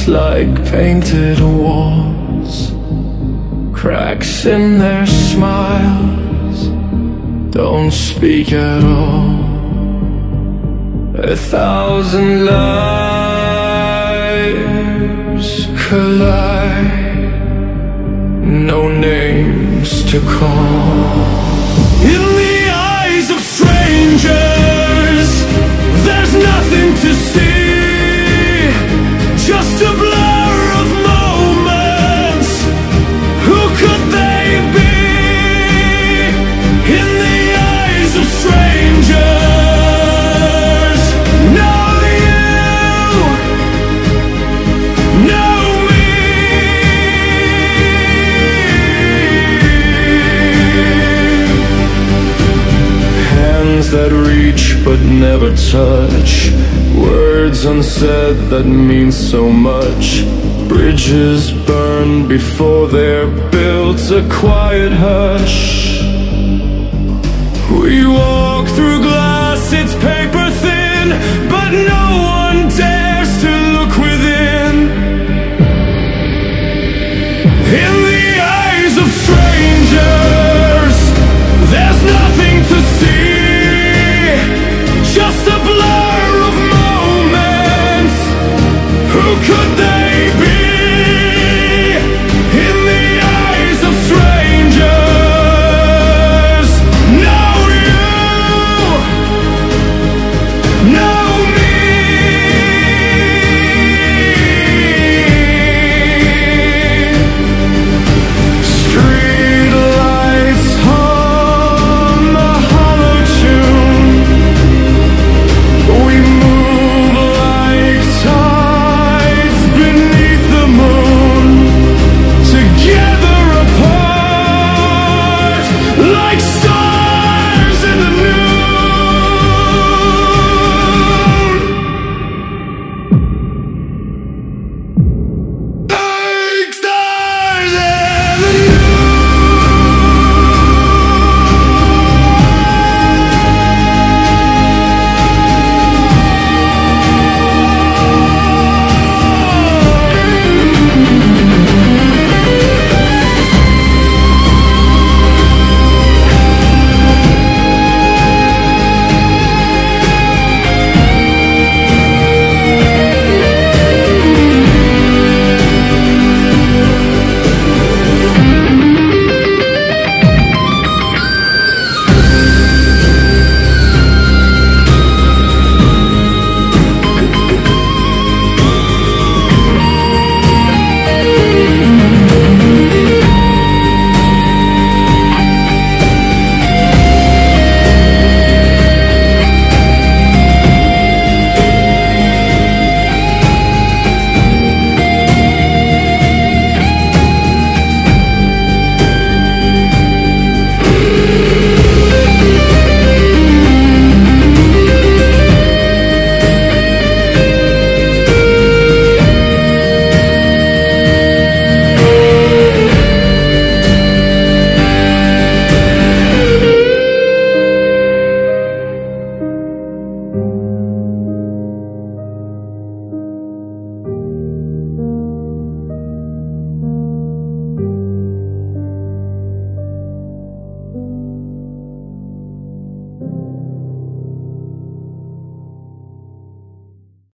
like painted walls, cracks in their smiles, don't speak at all. 1,000 lives collide, no names to call. In the eyes of strangers, there's nothing to see, just a blur of moments. Who could they be? In the eyes of strangers, know you, know me. Hands that reach but never touch, words unsaid that mean so much. Bridges burn before they're built, a quiet hush. We walk through glass, it's paper thin, but no one dares to look within. In the eyes of strangers, there's nothing to see, just a blur of moments. Who could